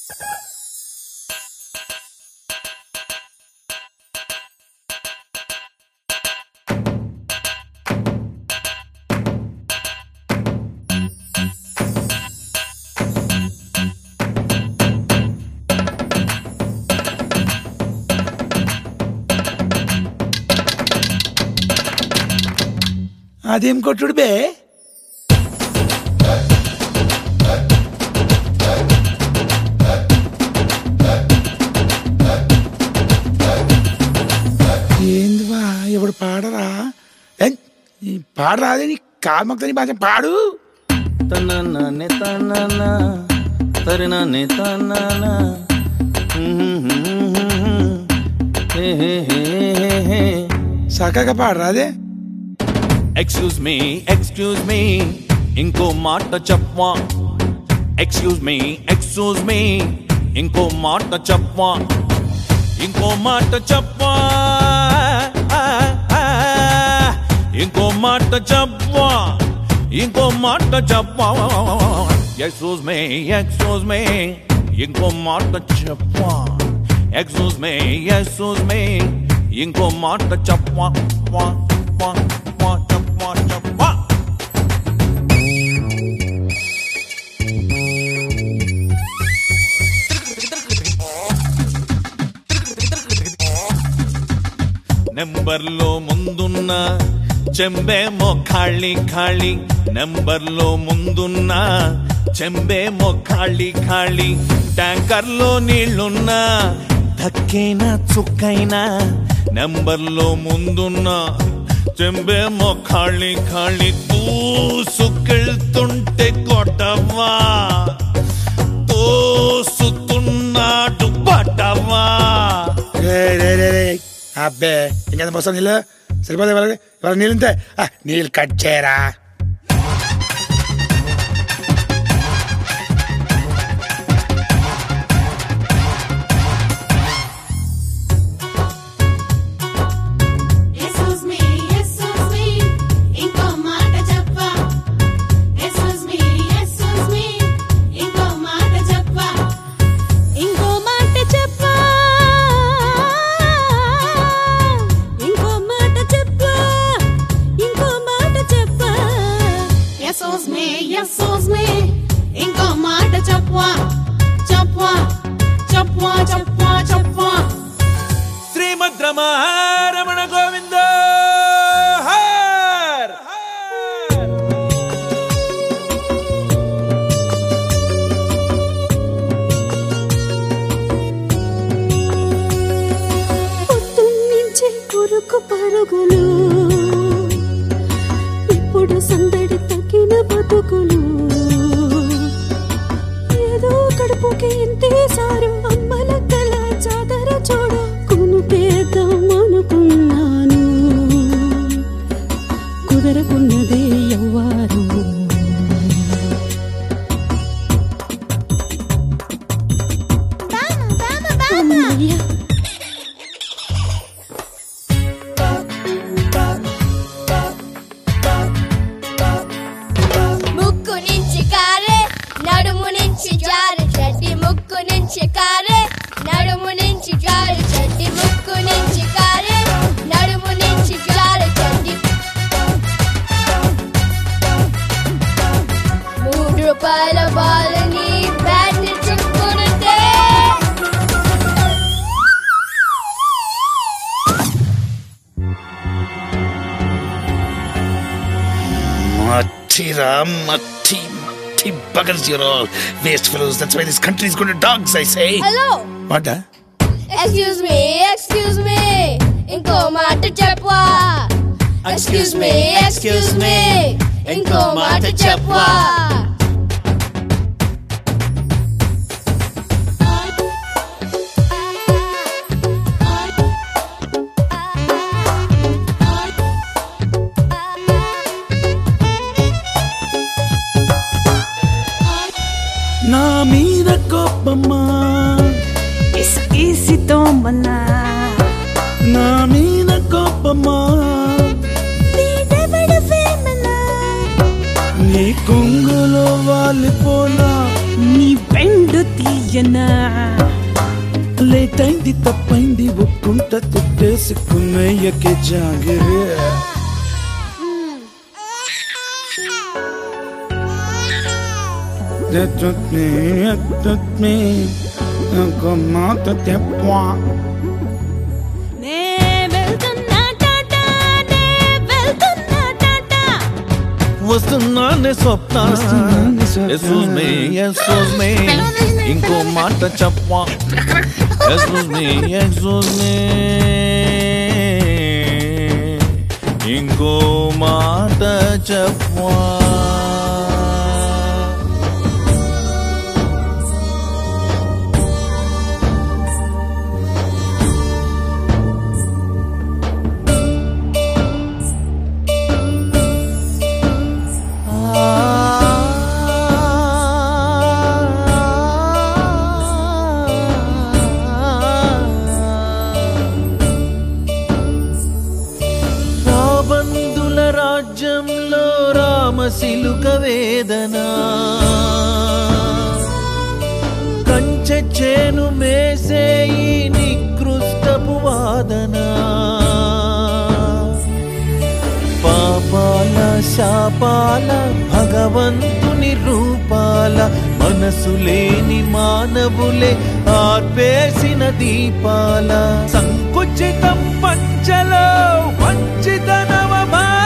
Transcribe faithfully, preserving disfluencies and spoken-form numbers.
అదేం కొట్టుడు బే ఏందివా ఎవడు పాడరా పాడరాదే నీ కాల్మక్తని భాష పాడు తననే తననా తరననే తననా సక్కగా పాడరాదే Excuse me, excuse me, ఇంకో మాట చెప్పవా Excuse me, excuse me, ఇంకో మాట చెప్పవా ఇంకో మాట చెప్పవా ఇంకో మాట చెప్పవా ఇంకో మాట చెప్పవా Excuse me, excuse me, ఇంకో మాట చెప్పవా Excuse me, excuse me, ఇంకో మాట చెప్పవా వా వా వా చెప్పవా చెప్పవా నెంబర్లో ముందున్న చెంబేమో ఖాళీ ఖాళీ నెంబర్లో ముందున్న చెంబేమో ఖాళీ ఖాళీ ట్యాంకర్లో నీళ్లున్నా ధక్కైనా చుక్కైనా నెంబర్లో ముందున్న చెంబేమో ఖాళీ ఖాళీ దూసుకెళ్తుంటే కొట్టవా తోసుతున్నాడు పట్టవా అబ్బే ఇంకెంత పోస్తావు నీళ్ళు సరిపోతే వాళ్ళకి వాళ్ళ నీళ్ళు ఉంటే నీళ్ళు కట్ చేయరా శ్రీమద్ రమణ గోవింద పొద్దున్నుంచి పురుకు పరుగులు ఇప్పుడు సందడి తగ్గిన బతుకులు ఏదో కడుపుకి ఇంతేసారు అమ్మల కల జాతర చూడ కొనుకేద్దాం అనుకున్నాను కుదరకున్నదే ఎవ్వారు అమ్మయ్యా ముక్కు నుంచి కారే నడుము నుంచి జారు చెడ్డి ముక్కు నుంచి కారే నడుము నుంచి జారు చెడ్డి ముక్కు నుంచి కారే నడుము నుంచి జారు చెడ్డి మూడు రూపాయల బాలని బ్యాట్ చుక్కునుంటే Matira, mati, mati buggers, you're all waste fellows. That's why this country is going to dogs, I say. Hello What? Huh? Excuse me excuse me ఇంకో మాట చెప్పవా ఎక్స్క్యూజ్ మీ ఎక్స్క్యూజ్ మీ ఇంకో మాట చెప్పవా నా మీద కోపమ్మా ఇసుకీసితో మన్నా నా మీద కోపమ్మా నీదెవడు ఫేమనా నీ కొంగులో వాలిపోనా నీ బెండు తీయనా ఎంతైంది తప్పైంది ఒక్కుంట తిట్టేసుకున్నయ్యకే జాగిరే మాట తెప్ప నే వెళ్తున్నా టాటా నే వెళ్తున్నా టాటా వస్తున్నానే Swapna excuse me excuse me ఇంకో మాట చెప్పా ఎక్స్క్యూజ్ మీ ఎక్స్క్యూజ్ మీ ఇంకో మాట చెప్పా రాజ్యంలో రామశిలుక వేదన కంచె చేను మేసే ఈ నికృష్టపు వాదన పాపాల శాపాల భగవంతుని రూపాల మనసు లేని మానవులే ఆర్పేసిన దీపాల సంకుచితం పంచలో వంచిత నవ